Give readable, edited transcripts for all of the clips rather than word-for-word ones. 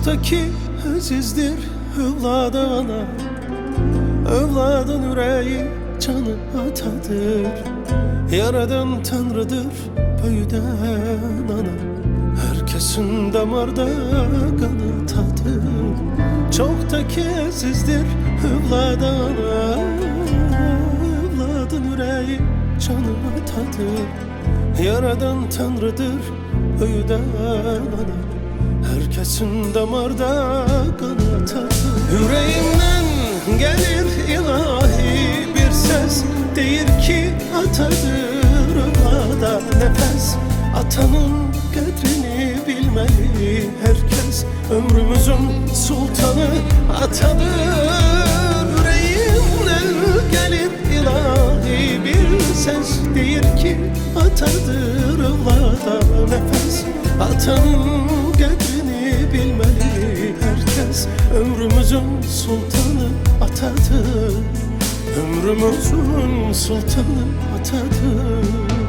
Çoktaki azizdir evladı ana, evladın yüreği canı atadır. Yaradan Tanrı'dır böyüden ana, herkesin damarda kanı tadır. Çoktaki azizdir evladı ana, evladın yüreği canı atadır. Yaradan Tanrı'dır böyüden ana, herkesin damarda kanı tadır. Yüreğimden gelir ilahi bir ses, deyir ki atadır evlada nefes. Atanın kadrini bilmeli herkes, ömrümüzün sultanı atadır. Yüreğimden gelir ilahi bir ses, deyir ki atadır evlada nefes. Atanın kadrini bilmeli herkes, ömrümüzün sultanı atadır. Ömrümüzün sultanı atadır.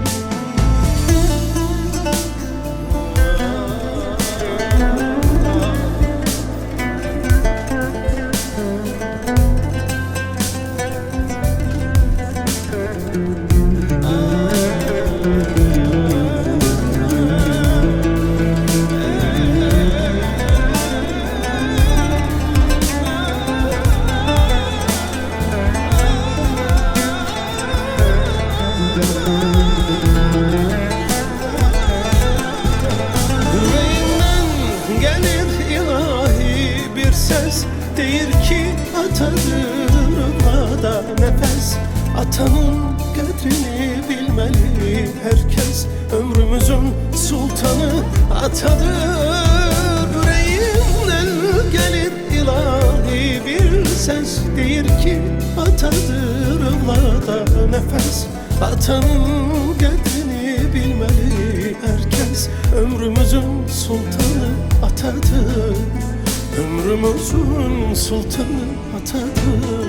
Yüreğimden gelir ilahi bir ses, deyir ki atadır evlada nefes. Atanın kadrini bilmeli herkes, ömrümüzün sultanı atadır. Yüreğimden gelir ilahi bir ses, deyir ki atadır evlada nefes. Atanın kadrini bilmeli herkes, ömrümüzün sultanı atadır. Ömrümüzün sultanı atadır.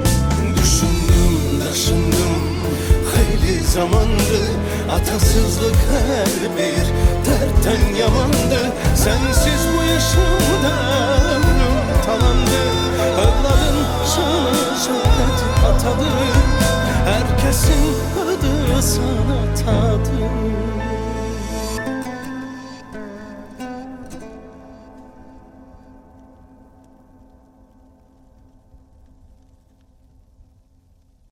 Düşündüm hayli zamandı, atasızlık her bir dertten yamandı. Sensiz bu yaşamda ömrüm talandı. Evladın şanı şöhreti atadır, herkesin adı sana tadır.